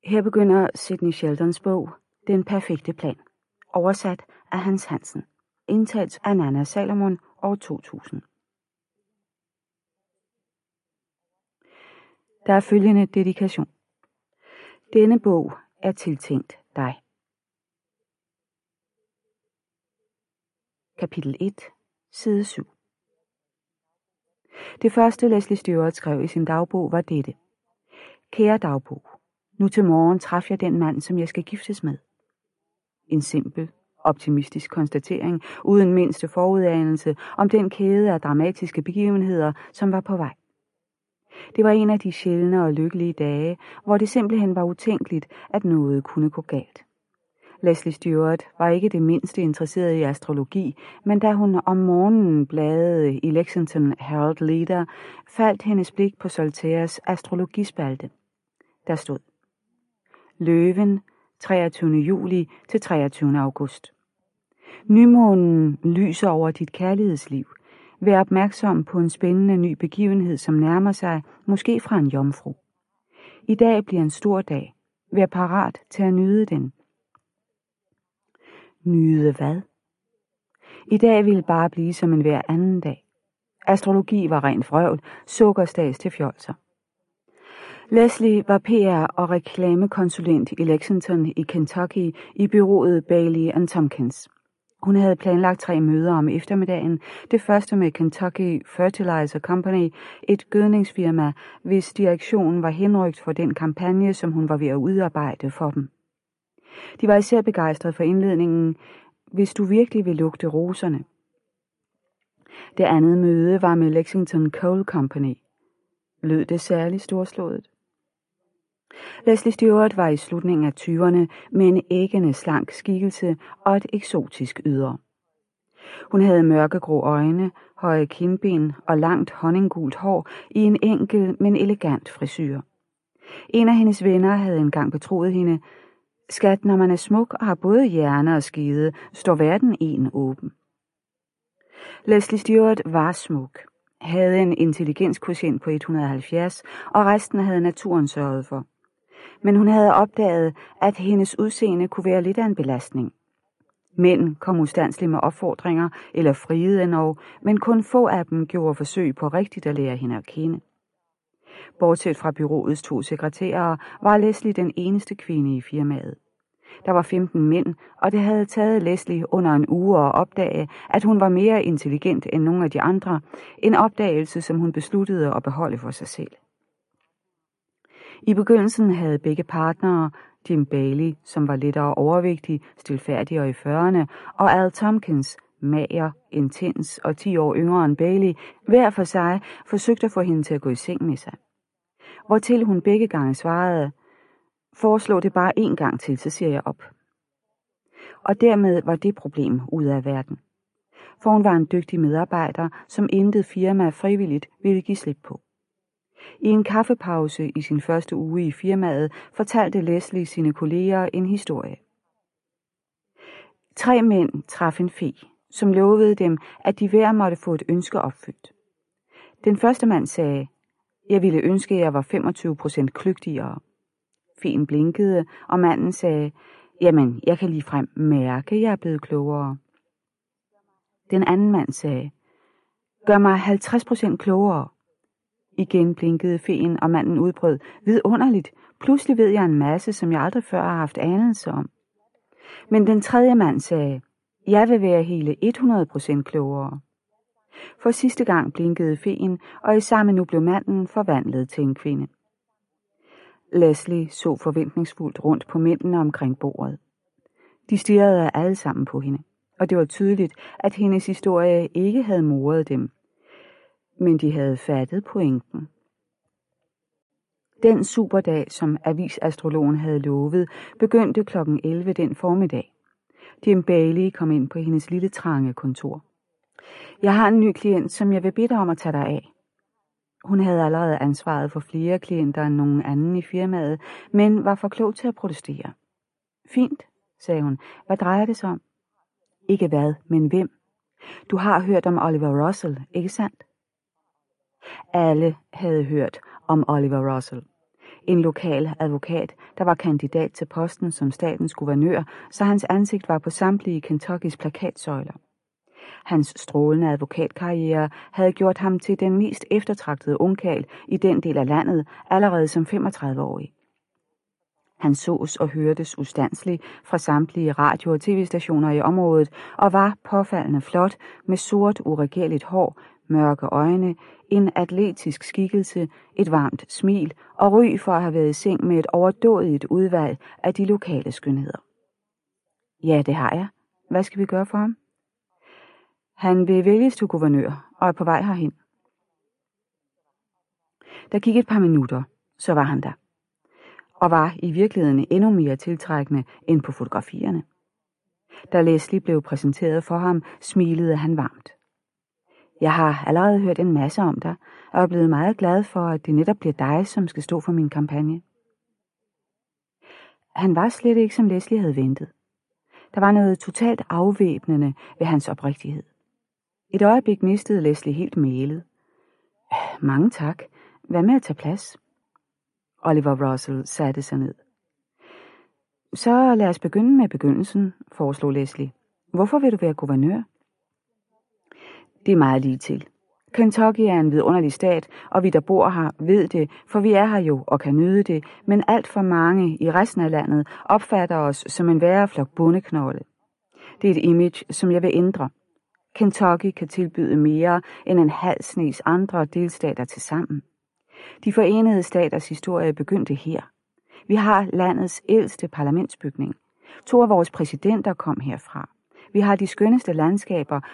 Her begynder Sidney Sheldons bog, Den perfekte plan, oversat af Hans Hansen, indtalt af Nanna Salomon år 2000. Der er følgende dedikation. Denne bog er tiltænkt dig. Kapitel 1, side 7. Det første Leslie Stewart skrev i sin dagbog var dette. Kære dagbog, nu til morgen traf jeg den mand, som jeg skal giftes med. En simpel, optimistisk konstatering, uden mindste forudanelse om den kæde af dramatiske begivenheder, som var på vej. Det var en af de sjældne og lykkelige dage, hvor det simpelthen var utænkeligt, at noget kunne gå galt. Leslie Stewart var ikke det mindste interesseret i astrologi, men da hun om morgenen bladede i Lexington Herald Leader, faldt hendes blik på Soltaires astrologispalte. Der stod: Løven, 23. juli til 23. august. Nymånen lyser over dit kærlighedsliv. Vær opmærksom på en spændende ny begivenhed, som nærmer sig, måske fra en jomfru. I dag bliver en stor dag. Vær parat til at nyde den. Nyde hvad? I dag ville bare blive som en hver anden dag. Astrologi var rent vrøvl, sukkerstads til fjolser. Leslie var PR- og reklamekonsulent i Lexington i Kentucky i bureauet Bailey & Tompkins. Hun havde planlagt 3 møder om eftermiddagen. Det første med Kentucky Fertilizer Company, et gødningsfirma, hvis direktion var henrygt for den kampagne, som hun var ved at udarbejde for dem. De var især begejstrede for indledningen, hvis du virkelig vil lugte roserne. Det andet møde var med Lexington Coal Company. Lød det særligt storslået? Leslie Stewart var i slutningen af 20'erne med en æggende slank skikkelse og et eksotisk ydre. Hun havde mørkegrå øjne, høje kindben og langt honninggult hår i en enkel, men elegant frisyr. En af hendes venner havde engang betroet hende, skat, når man er smuk og har både hjerne og skede, står verden en åben. Leslie Stewart var smuk, havde en intelligenskvotient på 170, og resten havde naturen sørget for. Men hun havde opdaget, at hendes udseende kunne være lidt af en belastning. Mænd kom ustandsligt med opfordringer eller friede endnu, men kun få af dem gjorde forsøg på rigtigt at lære hende at kende. Bortset fra bureauets 2 sekretærer, var Leslie den eneste kvinde i firmaet. Der var 15 mænd, og det havde taget Leslie under en uge at opdage, at hun var mere intelligent end nogle af de andre, en opdagelse, som hun besluttede at beholde for sig selv. I begyndelsen havde begge partnere, Jim Bailey, som var lettere overvægtig, stilfærdig og i 40'erne, og Al Tompkins, mager, intens og 10 år yngre end Bailey, hver for sig forsøgte at få hende til at gå i seng med sig. Hvortil hun begge gange svarede, foreslå det bare 1 gang til, så siger jeg op. Og dermed var det problem ude af verden. For hun var en dygtig medarbejder, som intet firma frivilligt ville give slip på. I en kaffepause i sin første uge i firmaet fortalte Leslie sine kolleger en historie. 3 mænd traf en fe, som lovede dem, at de hver måtte få et ønske opfyldt. Den første mand sagde, jeg ville ønske, at jeg var 25% kløgtigere. Feen blinkede, og manden sagde, jamen, jeg kan ligefrem mærke, at jeg er blevet klogere. Den anden mand sagde, gør mig 50% klogere. Igen blinkede feen, og manden udbrød, vidunderligt, pludselig ved jeg en masse, som jeg aldrig før har haft anelse om. Men den tredje mand sagde, jeg vil være hele 100% klogere. For sidste gang blinkede feen, og i samme nu blev manden forvandlet til en kvinde. Leslie så forventningsfuldt rundt på mændene omkring bordet. De stirrede alle sammen på hende, og det var tydeligt, at hendes historie ikke havde moret dem. Men de havde fattet pointen. Den superdag, som avisastrologen havde lovet, begyndte kl. 11 den formiddag. Jim Bailey kom ind på hendes lille trange kontor. Jeg har en ny klient, som jeg vil bede dig om at tage dig af. Hun havde allerede ansvaret for flere klienter end nogen anden i firmaet, men var for klog til at protestere. Fint, sagde hun. Hvad drejer det sig om? Ikke hvad, men hvem? Du har hørt om Oliver Russell, ikke sandt? Alle havde hørt om Oliver Russell. En lokal advokat, der var kandidat til posten som statens guvernør, så hans ansigt var på samtlige Kentuckys plakatsøjler. Hans strålende advokatkarriere havde gjort ham til den mest eftertragtede ungkarl i den del af landet allerede som 35-årig. Han sås og hørtes ustandselig fra samtlige radio- og tv-stationer i området og var påfaldende flot med sort uregerligt hår, mørke øjne, en atletisk skikkelse, et varmt smil og ry for at have været i seng med et overdådigt udvalg af de lokale skønheder. Ja, det har jeg. Hvad skal vi gøre for ham? Han vil vælges til guvernør og er på vej herhen. Der gik et par minutter, så var han der. Og var i virkeligheden endnu mere tiltrækkende end på fotografierne. Da Leslie blev præsenteret for ham, smilede han varmt. Jeg har allerede hørt en masse om dig, og er blevet meget glad for, at det netop bliver dig, som skal stå for min kampagne. Han var slet ikke, som Leslie havde ventet. Der var noget totalt afvæbnende ved hans oprigtighed. Et øjeblik mistede Leslie helt mælet. Mange tak. Hvad med at tage plads? Oliver Russell satte sig ned. Så lad os begynde med begyndelsen, foreslog Leslie. Hvorfor vil du være guvernør? Det er meget lige til. Kentucky er en vidunderlig stat, og vi der bor her ved det, for vi er her jo og kan nyde det, men alt for mange i resten af landet opfatter os som en værre flok bondeknolde. Det er et image, som jeg vil ændre. Kentucky kan tilbyde mere end en halv snes andre delstater til sammen. De forenede staters historie begyndte her. Vi har landets ældste parlamentsbygning. 2 af vores præsidenter kom herfra. Vi har de skønneste landskaber